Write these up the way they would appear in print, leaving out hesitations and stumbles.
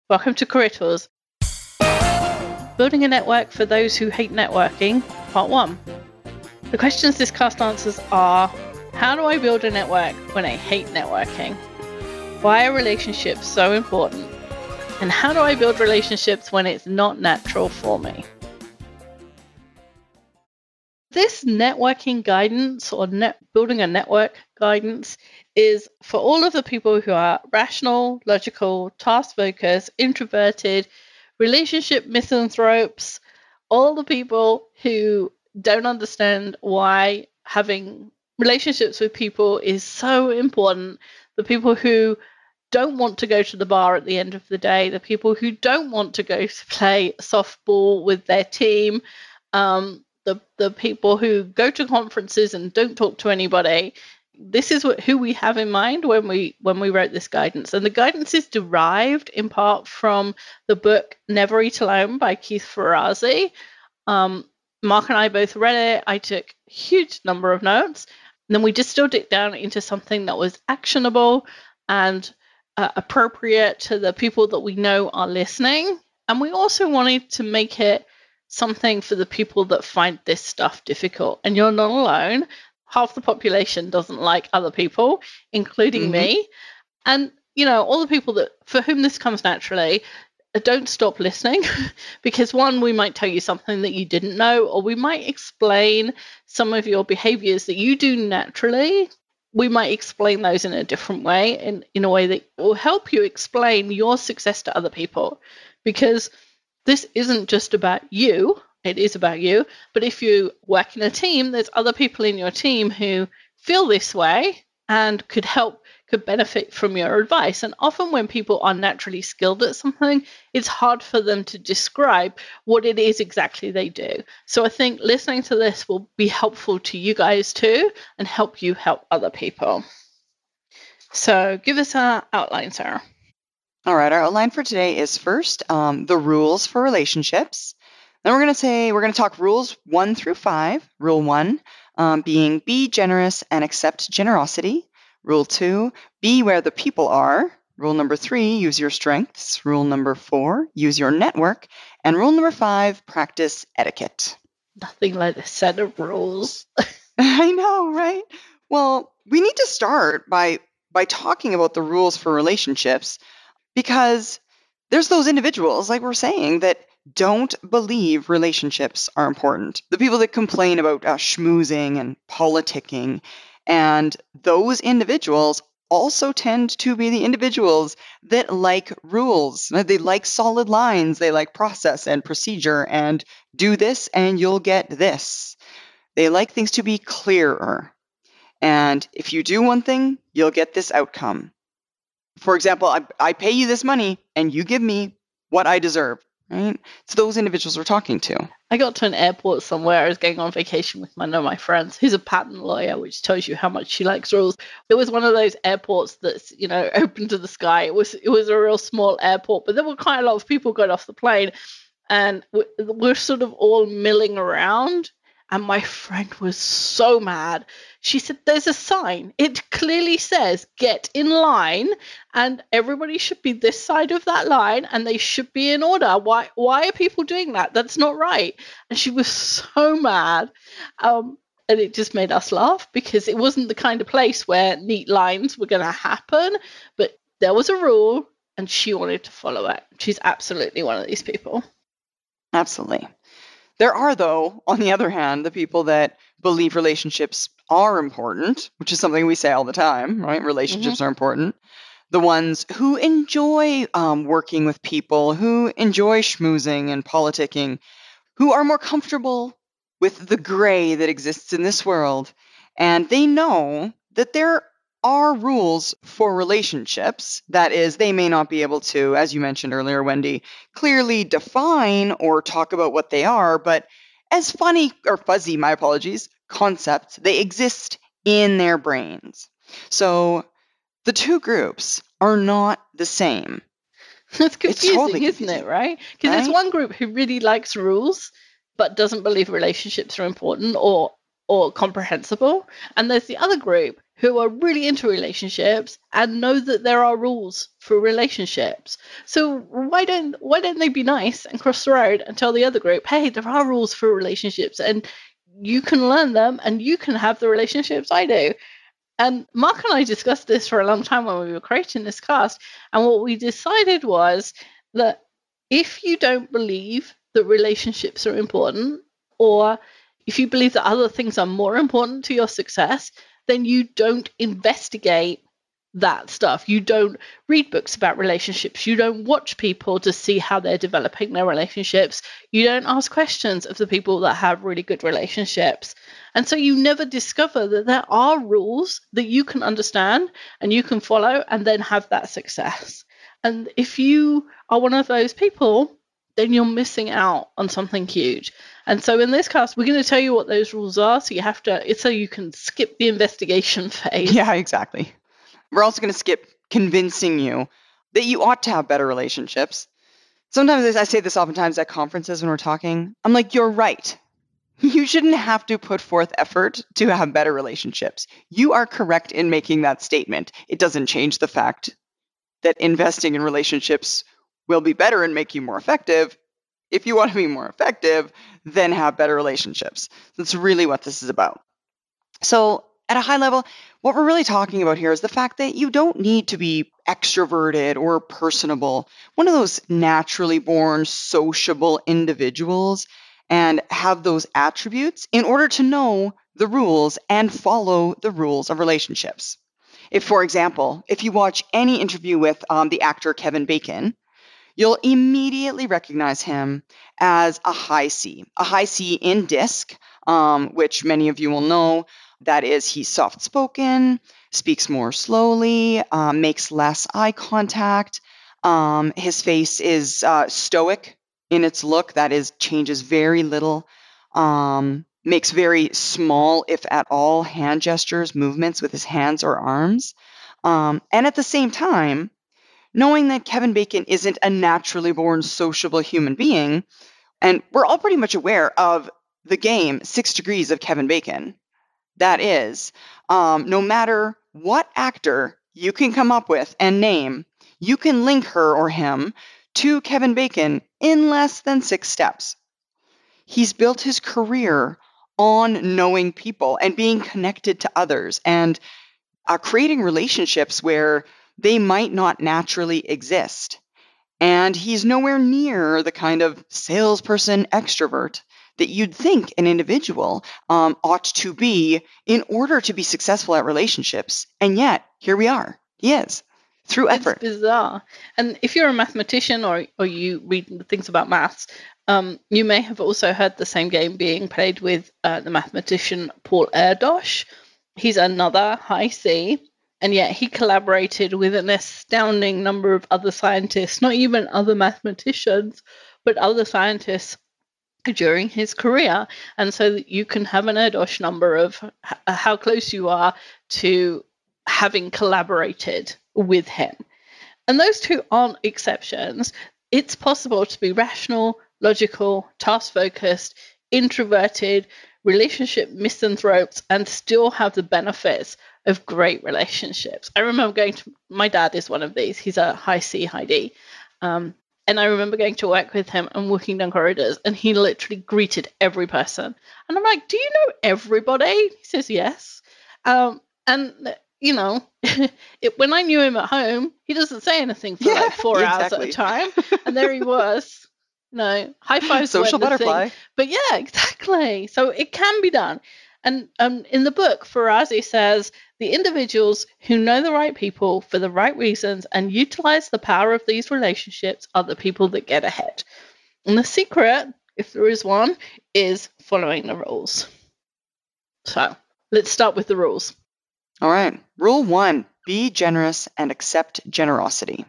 Welcome to Career Tools. Building a network for those who hate networking, Part 1. The questions this cast answers are: how do I build a network when I hate networking? Why are relationships so important? And how do I build relationships when it's not natural for me? This networking guidance or building a network guidance is for all of the people who are rational, logical, task-focused, introverted, relationship misanthropes, all the people who don't understand why having relationships with people is so important, the people who don't want to go to the bar at the end of the day, the people who don't want to go to play softball with their team, the people who go to conferences and don't talk to anybody. This is who we have in mind when we wrote this guidance. And the guidance is derived in part from the book Never Eat Alone by Keith Ferrazzi. Mark and I both read it. I took a huge number of notes. And then we distilled it down into something that was actionable and appropriate to the people that we know are listening. And we also wanted to make it something for the people that find this stuff difficult. And you're not alone. Half the population doesn't like other people, including me. And, all the people that for whom this comes naturally, don't stop listening because one, we might tell you something that you didn't know, or we might explain some of your behaviors that you do naturally. We might explain those in a different way, in a way that will help you explain your success to other people, because this isn't just about you. It is about you. But if you work in a team, there's other people in your team who feel this way and could benefit from your advice. And often when people are naturally skilled at something, it's hard for them to describe what it is exactly they do. So I think listening to this will be helpful to you guys too, and help you help other people. So give us an outline, Sarah. All right, our outline for today is first the rules for relationships. Then we're going to talk rules 1 through 5. Rule 1 being be generous and accept generosity. Rule 2, be where the people are. Rule number 3, use your strengths. Rule number 4, use your network. And rule number 5, practice etiquette. Nothing like a set of rules. I know, right? Well, we need to start by talking about the rules for relationships, because there's those individuals, like we're saying, that don't believe relationships are important. The people that complain about schmoozing and politicking. And those individuals also tend to be the individuals that like rules. They like solid lines. They like process and procedure and do this and you'll get this. They like things to be clearer. And if you do one thing, you'll get this outcome. For example, I pay you this money and you give me what I deserve, right? It's those individuals we're talking to. I got to an airport somewhere. I was going on vacation with one of my friends who's a patent lawyer, which tells you how much she likes rules. It was one of those airports that's, open to the sky. It was a real small airport, but there were quite a lot of people got off the plane, and we're sort of all milling around. And my friend was so mad. She said, there's a sign. It clearly says, get in line, and everybody should be this side of that line, and they should be in order. Why are people doing that? That's not right. And she was so mad. And it just made us laugh, because it wasn't the kind of place where neat lines were going to happen. But there was a rule, and she wanted to follow it. She's absolutely one of these people. Absolutely. There are, though, on the other hand, the people that believe relationships are important, which is something we say all the time, right? Relationships are important. The ones who enjoy working with people, who enjoy schmoozing and politicking, who are more comfortable with the gray that exists in this world. And they know that there are rules for relationships. That is, they may not be able to, as you mentioned earlier, Wendy, clearly define or talk about what they are, but as fuzzy, concepts, they exist in their brains. So the two groups are not the same. It's confusing, totally confusing, isn't it, right? Because there's one group who really likes rules but doesn't believe relationships are important or comprehensible. And there's the other group who are really into relationships and know that there are rules for relationships. So why don't they be nice and cross the road and tell the other group, hey, there are rules for relationships and you can learn them and you can have the relationships I do. And Mark and I discussed this for a long time when we were creating this cast. And what we decided was that if you don't believe that relationships are important, or if you believe that other things are more important to your success, then you don't investigate that stuff. You don't read books about relationships. You don't watch people to see how they're developing their relationships. You don't ask questions of the people that have really good relationships. And so you never discover that there are rules that you can understand and you can follow and then have that success. And if you are one of those people, then you're missing out on something huge. And so in this cast, we're going to tell you what those rules are. So it's so you can skip the investigation phase. Yeah, exactly. We're also going to skip convincing you that you ought to have better relationships. Sometimes I say this oftentimes at conferences when we're talking. I'm like, you're right. You shouldn't have to put forth effort to have better relationships. You are correct in making that statement. It doesn't change the fact that investing in relationships will be better and make you more effective. If you want to be more effective, then have better relationships. That's really what this is about. So at a high level, what we're really talking about here is the fact that you don't need to be extroverted or personable, one of those naturally born sociable individuals, and have those attributes in order to know the rules and follow the rules of relationships. If, for example, if you watch any interview with the actor Kevin Bacon, you'll immediately recognize him as a high C in DISC, which many of you will know. That is, he's soft-spoken, speaks more slowly, makes less eye contact. His face is stoic in its look. That is, changes very little. Makes very small, if at all, hand gestures, movements with his hands or arms. And at the same time, knowing that Kevin Bacon isn't a naturally born sociable human being, and we're all pretty much aware of the game 6 Degrees of Kevin Bacon. That is, no matter what actor you can come up with and name, you can link her or him to Kevin Bacon in less than 6 steps. He's built his career on knowing people and being connected to others and creating relationships where they might not naturally exist. And he's nowhere near the kind of salesperson extrovert that you'd think an individual ought to be in order to be successful at relationships. And yet, here we are. He is, through effort. It's bizarre. And if you're a mathematician or you read things about maths, you may have also heard the same game being played with the mathematician Paul Erdos. He's another high C. And yet he collaborated with an astounding number of other scientists, not even other mathematicians, but other scientists during his career. And so that you can have an Erdos number of how close you are to having collaborated with him. And those two aren't exceptions. It's possible to be rational, logical, task-focused, introverted, relationship misanthropes, and still have the benefits of great relationships. I remember my dad is one of these. He's a high C, high D. And I remember going to work with him and walking down corridors, and he literally greeted every person. And I'm like, do you know everybody? He says, yes. And, you know, when I knew him at home, he doesn't say anything for like 4 hours at a time. And there he was. No, high fives. Social butterfly. But yeah, exactly. So it can be done. And in the book, Ferrazzi says the individuals who know the right people for the right reasons and utilize the power of these relationships are the people that get ahead. And the secret, if there is one, is following the rules. So let's start with the rules. All right. Rule 1, be generous and accept generosity.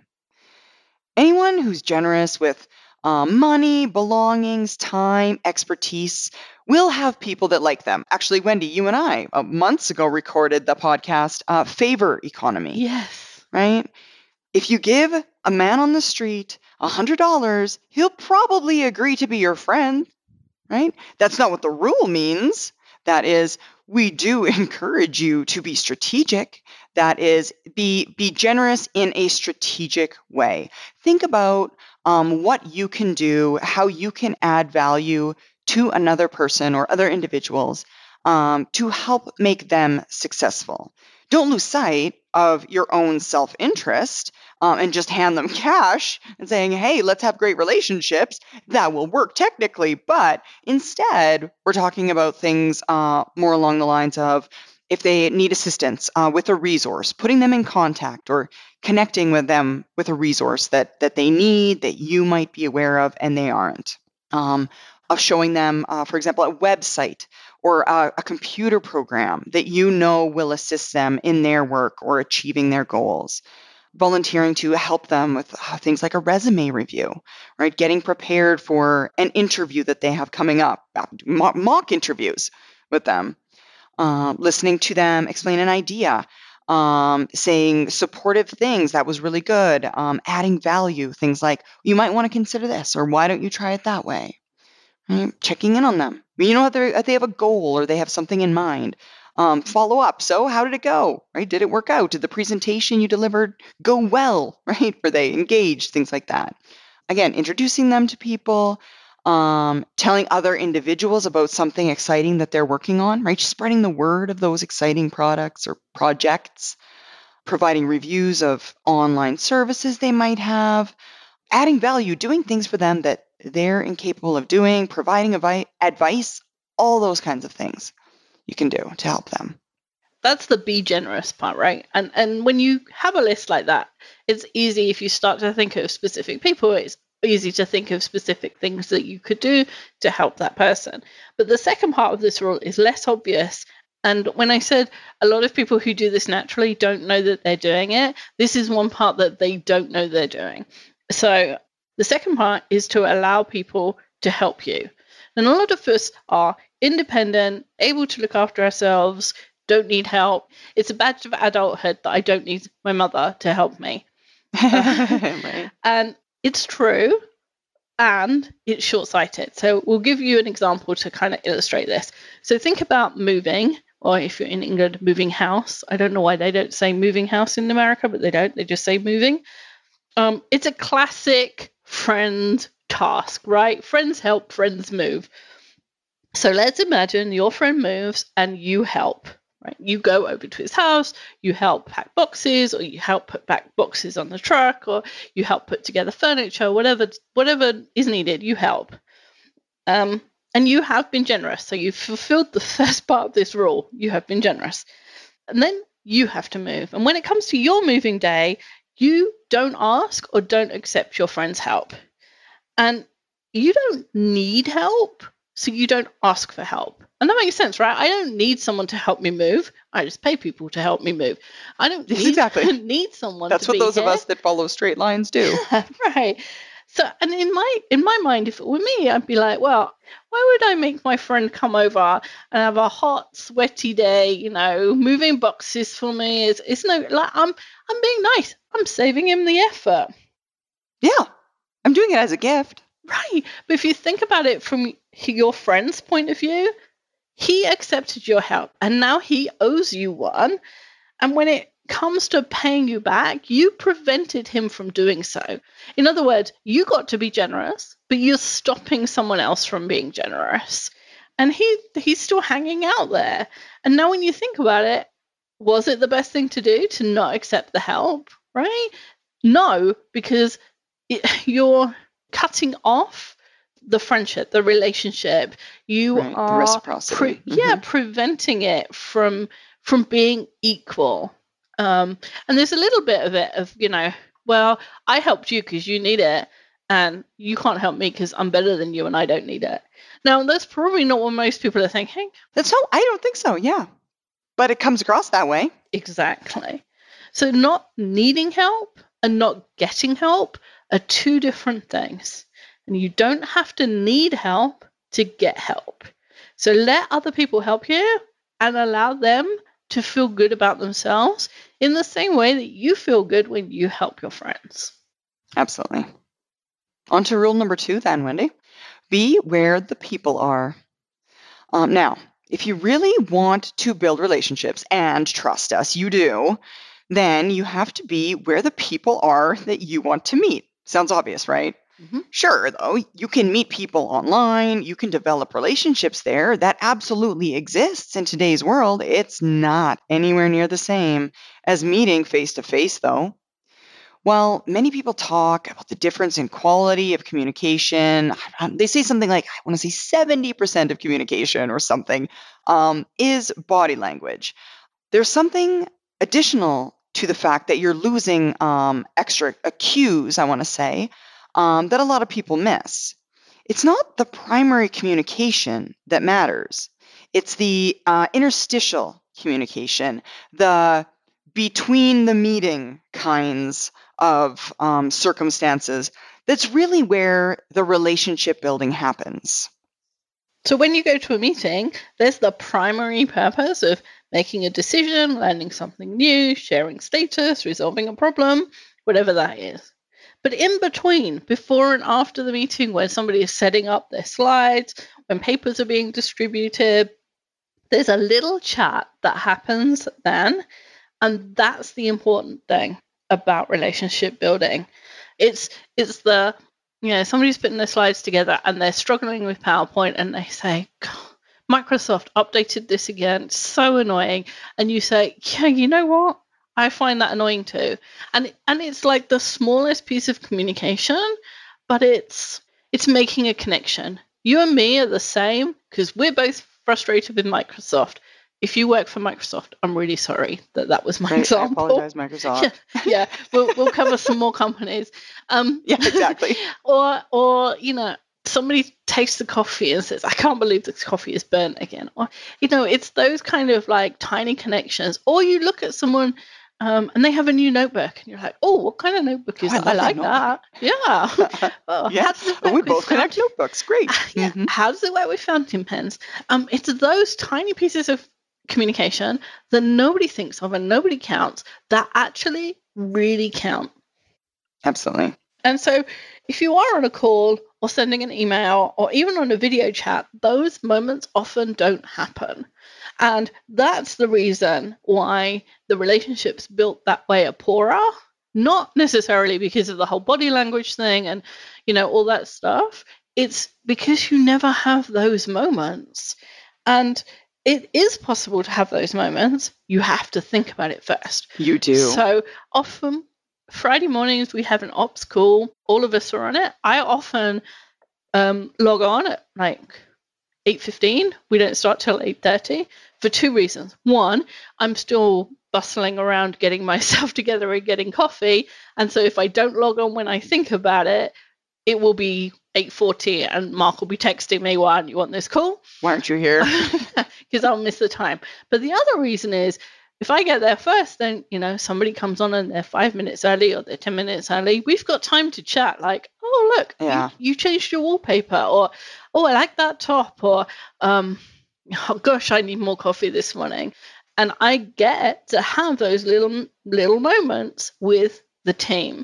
Anyone who's generous with money, belongings, time, expertise will have people that like them. Actually, Wendy, you and I months ago recorded the podcast Favor Economy. Yes. Right? If you give a man on the street $100, he'll probably agree to be your friend. Right? That's not what the rule means. That is, we do encourage you to be strategic. That is, be generous in a strategic way. Think about what you can do, how you can add value to another person or other individuals to help make them successful. Don't lose sight of your own self-interest and just hand them cash and saying, hey, let's have great relationships. That will work technically, but instead, we're talking about things more along the lines of if they need assistance with a resource, putting them in contact or connecting with them with a resource that they need, that you might be aware of, and they aren't. Of showing them, for example, a website or a computer program that you know will assist them in their work or achieving their goals. Volunteering to help them with things like a resume review, right? Getting prepared for an interview that they have coming up, mock interviews with them. Listening to them explain an idea, saying supportive things, that was really good, adding value, things like, you might want to consider this, or why don't you try it that way? Right? Checking in on them. You know, if they have a goal or they have something in mind. Follow up. So how did it go? Right? Did it work out? Did the presentation you delivered go well? Right? Were they engaged? Things like that. Again, introducing them to people, telling other individuals about something exciting that they're working on, right? Spreading the word of those exciting products or projects, providing reviews of online services they might have, adding value, doing things for them that they're incapable of doing, providing advice, all those kinds of things you can do to help them. That's the be generous part, right? And when you have a list like that, it's easy if you start to think of specific people, it's easy to think of specific things that you could do to help that person. But the second part of this rule is less obvious. And when I said a lot of people who do this naturally don't know that they're doing it, this is one part that they don't know they're doing. So the second part is to allow people to help you. And a lot of us are independent, able to look after ourselves, don't need help. It's a badge of adulthood that I don't need my mother to help me. Right. And it's true, and it's short-sighted. So we'll give you an example to kind of illustrate this. So think about moving, or if you're in England, moving house. I don't know why they don't say moving house in America, but they don't. They just say moving. It's a classic friend task, right? Friends help, friends move. So let's imagine your friend moves and you help, right? You go over to his house, you help pack boxes, or you help put back boxes on the truck, or you help put together furniture, whatever is needed, you help. And you have been generous. So you've fulfilled the first part of this rule. You have been generous. And then you have to move. And when it comes to your moving day, you don't ask or don't accept your friend's help. And you don't need help, so you don't ask for help. And that makes sense, right? I don't need someone to help me move. I just pay people to help me move. I don't need someone That's to be what those here. of us that follow straight lines do. Right. So, and in my mind, if it were me, I'd be like, well, why would I make my friend come over and have a hot, sweaty day, you know, moving boxes for me? It's no, like, I'm being nice. I'm saving him the effort. Yeah. I'm doing it as a gift. Right. But if you think about it from your friend's point of view, he accepted your help and now he owes you one. And when it comes to paying you back, you prevented him from doing so. In other words, you got to be generous, but you're stopping someone else from being generous. And he's still hanging out there. And now when you think about it, was it the best thing to do to not accept the help? Right? No, because you're cutting off the friendship, the relationship. You Right, the are reciprocity. preventing it from being equal. And there's a little bit of it of, you know, well, I helped you because you need it, and you can't help me because I'm better than you and I don't need it. Now, that's probably not what most people are thinking. I don't think so, yeah. But it comes across that way. Exactly. So not needing help and not getting help are two different things. And you don't have to need help to get help. So let other people help you and allow them to feel good about themselves in the same way that you feel good when you help your friends. Absolutely. On to rule number 2 then, Wendy. Be where the people are. Now, If you really want to build relationships, and trust us, you do, then you have to be where the people are that you want to meet. Sounds obvious, right? Mhm. Sure, though, you can meet people online, you can develop relationships there. That absolutely exists in today's world. It's not anywhere near the same as meeting face to face, though. While many people talk about the difference in quality of communication, they say something like, I want to say 70% of communication or something is body language. There's something additional to the fact that you're losing extra cues, I want to say, that a lot of people miss. It's not the primary communication that matters. It's the interstitial communication, the between the meeting kinds of circumstances. That's really where the relationship building happens. So when you go to a meeting, there's the primary purpose of making a decision, learning something new, sharing status, resolving a problem, whatever that is. But in between, before and after the meeting, when somebody is setting up their slides, when papers are being distributed, there's a little chat that happens then. And that's the important thing about relationship building. It's the somebody's putting their slides together and they're struggling with PowerPoint and they say, Microsoft updated this again. It's so annoying. And you say, yeah, you know what? I find that annoying too. And it's like the smallest piece of communication, but it's making a connection. You and me are the same because we're both frustrated with Microsoft. If you work for Microsoft, I'm really sorry that was my Right, example. I apologize, Microsoft. Yeah, we'll cover some more companies. Yeah, exactly. or somebody tastes the coffee and says, I can't believe this coffee is burnt again. Or it's those kind of like tiny connections. Or you look at someone and they have a new notebook and you're like, oh, what kind of notebook is I that? love I like that notebook. that. Yeah. Yeah, How does it work we with both connect fountain? notebooks. Great. Yeah. Mhm. How does it work with fountain pens? It's those tiny pieces of communication that nobody thinks of and nobody counts that actually really count. Absolutely. And so if you are on a call or sending an email or even on a video chat, those moments often don't happen. And that's the reason why the relationships built that way are poorer. Not necessarily because of the whole body language thing and, all that stuff. It's because you never have those moments. And it is possible to have those moments. You have to think about it first. You do. So often, Friday mornings, we have an ops call. All of us are on it. I often log on at like 8:15. We don't start till 8:30 for two reasons. One, I'm still bustling around getting myself together and getting coffee. And so if I don't log on when I think about it, it will be 8:40 and Mark will be texting me, why aren't you on this call? Why aren't you here? Because I'll miss the time. But the other reason is if I get there first, then, somebody comes on and they're 5 minutes early or they're 10 minutes early. We've got time to chat like, oh, look, Yeah. you changed your wallpaper, or, oh, I like that top, or, oh, gosh, I need more coffee this morning. And I get to have those little moments with the team.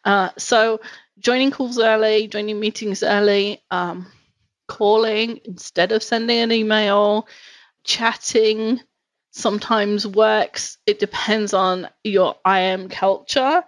So joining calls early, joining meetings early, calling instead of sending an email, chatting sometimes works. It depends on your IM culture.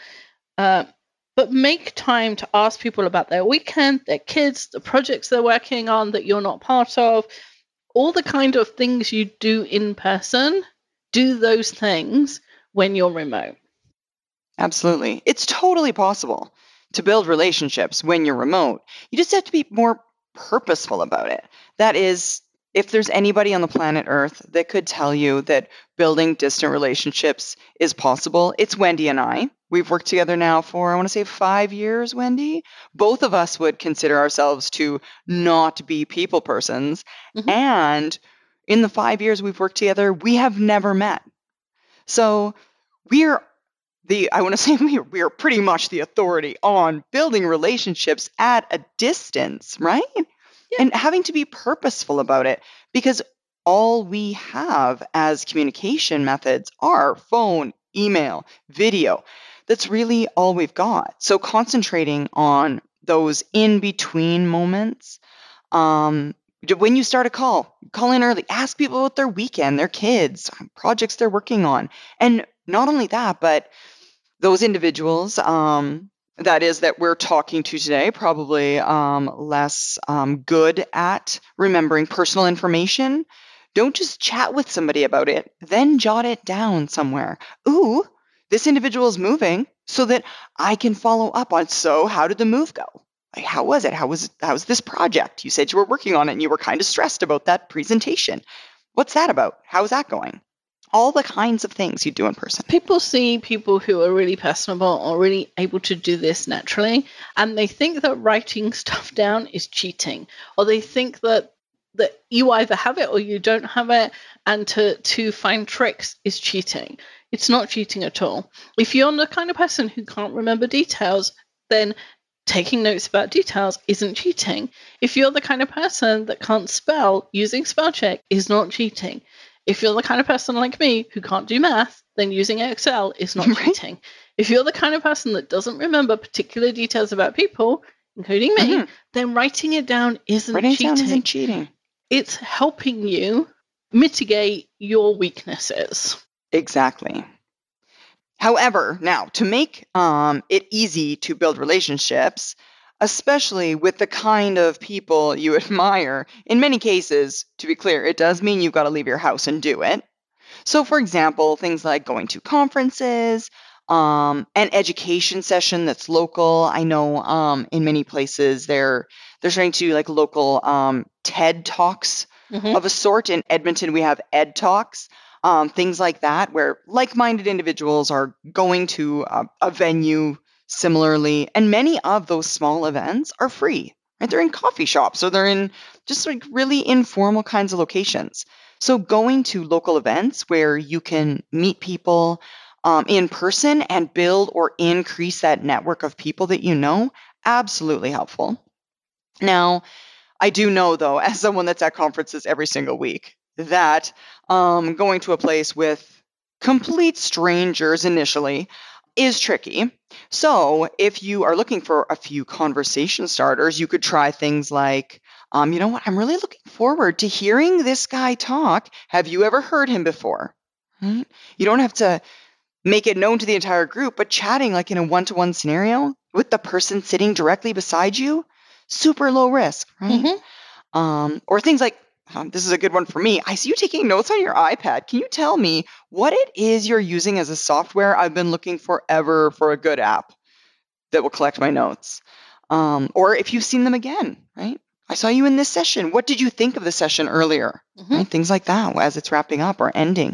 But make time to ask people about their weekend, their kids, the projects they're working on that you're not part of, all the kind of things you do in person. Do those things when you're remote. Absolutely. It's totally possible to build relationships when you're remote. You just have to be more purposeful about it. That is, if there's anybody on the planet Earth that could tell you that building distant relationships is possible, it's Wendy and I. We've worked together now for, I want to say, 5 years, Wendy. Both of us would consider ourselves to not be people persons. Mhm. And in the 5 years we've worked together, we have never met. So we're I want to say we are pretty much the authority on building relationships at a distance, right? Yeah. And having to be purposeful about it because all we have as communication methods are phone, email, video. That's really all we've got. So concentrating on those in between moments When you start a call in early. Ask people about their weekend, their kids, projects they're working on. And not only that, but those individuals that we're talking to today, probably less good at remembering personal information. Don't just chat with somebody about it, then jot it down somewhere. Ooh, this individual is moving, so that I can follow up on, so how did the move go? Like, how was it? How's this project? You said you were working on it and you were kind of stressed about that presentation. What's that about? How's that going? All the kinds of things you do in person. People see people who are really personable or really able to do this naturally, and they think that writing stuff down is cheating, or they think that you either have it or you don't have it, and to find tricks is cheating. It's not cheating at all. If you're the kind of person who can't remember details, then taking notes about details isn't cheating. If you're the kind of person that can't spell, using spell check is not cheating. If you're the kind of person like me who can't do math, then using Excel is not cheating. If you're the kind of person that doesn't remember particular details about people, including me, then writing it down isn't cheating. It's helping you mitigate your weaknesses. Exactly. However, now, to make it easy to build relationships, especially with the kind of people you admire, in many cases, to be clear, it does mean you've got to leave your house and do it. So, for example, things like going to conferences, an education session that's local. I know in many places they're starting to do like local TED Talks of a sort. In Edmonton, we have Ed Talks. Things like that, where like-minded individuals are going to a venue similarly, and many of those small events are free. Right? They're in coffee shops, or they're in just like really informal kinds of locations. So going to local events where you can meet people in person and build or increase that network of people that you know, absolutely helpful. Now, I do know, though, as someone that's at conferences every single week, that going to a place with complete strangers initially is tricky. So if you are looking for a few conversation starters, you could try things like, you know what, I'm really looking forward to hearing this guy talk. Have you ever heard him before? Right? You don't have to make it known to the entire group, but chatting like in a one-to-one scenario with the person sitting directly beside you, super low risk, right? Or things like, this is a good one for me. I see you taking notes on your iPad. Can you tell me what it is you're using as a software? I've been looking forever for a good app that will collect my notes. Or if you've seen them again, right? I saw you in this session. What did you think of the session earlier? Right? Things like that as it's wrapping up or ending.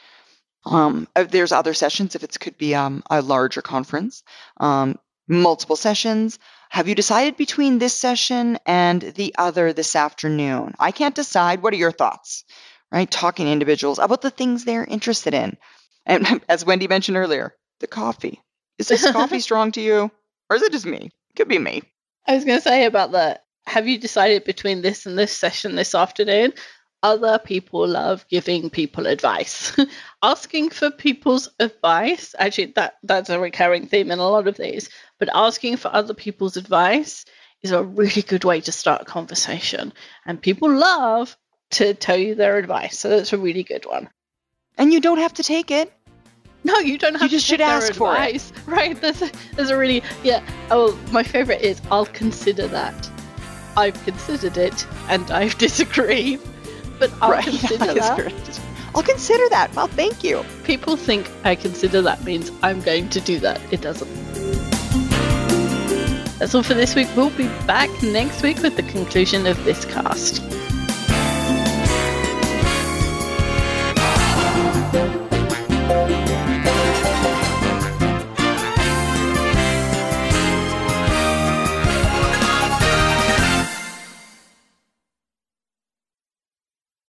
There's other sessions if it could be a larger conference, multiple sessions. Have you decided between this session and the other this afternoon? I can't decide. What are your thoughts? Right? Talking to individuals about the things they're interested in. And as Wendy mentioned earlier, the coffee. Is this coffee strong to you? Or is it just me? It could be me. I was going to say about that. Have you decided between this and this session this afternoon? Other people love giving people advice. Asking for people's advice, actually, that's a recurring theme in a lot of these, but asking for other people's advice is a really good way to start a conversation. And people love to tell you their advice, so that's a really good one. And you don't have to take it. No, you don't have to take You just should ask for it. Right, there's a really, my favorite is, I'll consider that. I've considered it, and I've disagreed. But I'll consider that. I'll consider that. Well, thank you. People think I consider that means I'm going to do that. It doesn't. That's all for this week. We'll be back next week with the conclusion of this cast.